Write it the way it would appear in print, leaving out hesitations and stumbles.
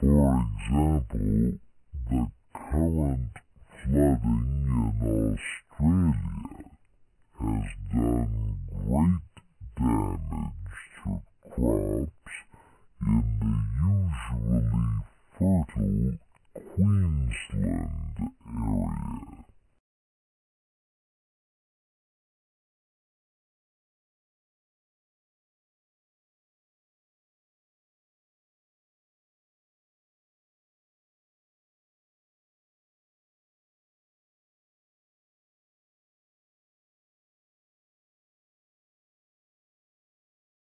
For example, the current flooding in Australia has done great